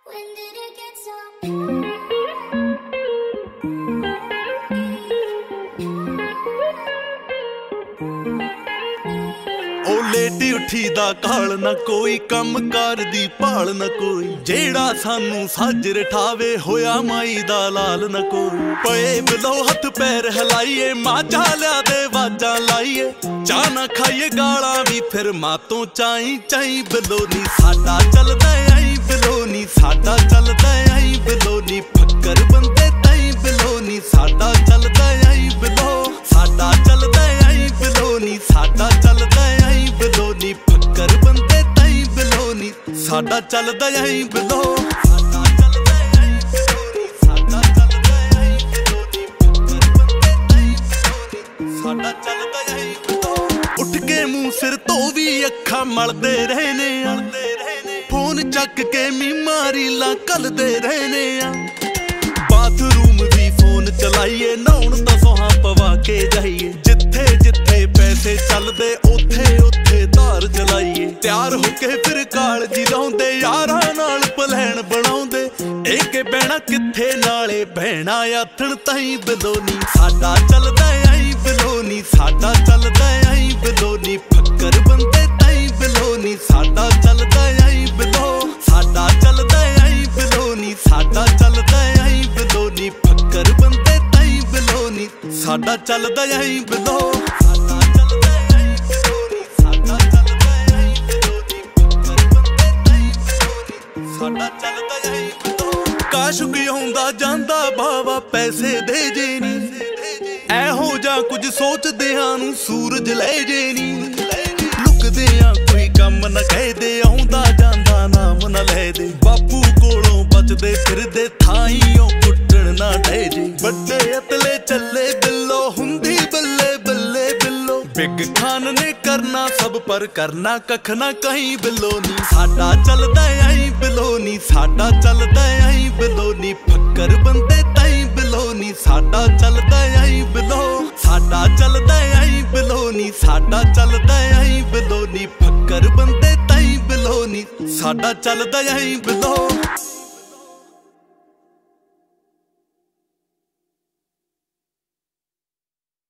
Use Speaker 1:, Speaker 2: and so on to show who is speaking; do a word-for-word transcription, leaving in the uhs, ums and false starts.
Speaker 1: When did it get so?
Speaker 2: ओ लेटी उठी दा काल ना कोई कम कार दी भाल ना कोई जेड़ा सानू साजर ठावे होया माई दा लाल ना कोई पए बिलो हथ पैर हिलाइए माजा लिया दे वाजा लाइए चा ना खाइए गाला भी फिर मातों चाई चाई बिलो नी साडा चलदा आई बिलो नी साडा चलदा आई बिलो नी फक्कर बंदे ताई बिलो नी साडा चलदा आई बिलो साडा चलदा आई बिलो नी साडा चलदा आई बिलो नी फक्कर बंदे ताई बिलो नी साडा चलदा आई बिलो साडा चलदा आई बिलो नी साडा चलदा आई बिलो नी फक्कर बंदे ताई बिलो नी साडा चलदा आई बिलो उठ के मुंह सिर तो भी अखा मलदे रहने आ फोन चक के मीमारी ला कलदे रहने आ बाथरूम भी फोन चलाइए नौन तो सोहा पवा के जाइए जिथे जिथे पैसे चलदे उथे उथे धार जलाइए तैयार होके फिर काल जी लाउंदे यारां नाल प्लान बनाउंदे एके बहना किथे नाले बहना आथण ताई बिलोनी साडा चलदा आई बिलोनी साडा चलदा आई बिलोनी फक्कर बंदे ताई बिलोनी साडा चलदा आई बिलो साडा चलदा आई बिलोनी साडा चलदा आई बिलोनी फक्कर बंदे ताई बिलोनी साडा चलदा आई बिलो साडा चलदा आई बिलोनी साडा चलदा आई बिलोनी फक्कर बंदे ताई बिलोनी साडा चलदा आई बिलो काशुक आउंदा जांदा बावा पैसे दे जे नी ऐहो जा कुछ सोचदियां नूं सूरज ले जे नी लुकदियां कोई कम न कह दे आउंदा जांदा नाम न ले दे बापू कोलों बचदे फिरदे थाईओ कुट्टण ना डे जे बड़े अतले चले बिल्लो हुंदी बल्ले बल्ले बिल्लो बिग खान ने करना सब पर करना कख ना कहीं बिलोनी साडा चलदा आई बिलोनी साडा चलदा आई बिलोनी फक्कर बंदे ताई बिलोनी साडा चलदा आई बिलो साडा चलदा आई बिलोनी साडा चलदा आई बिलोनी फक्कर बंदे ताई बिलोनी साडा चलदा आई बिलो।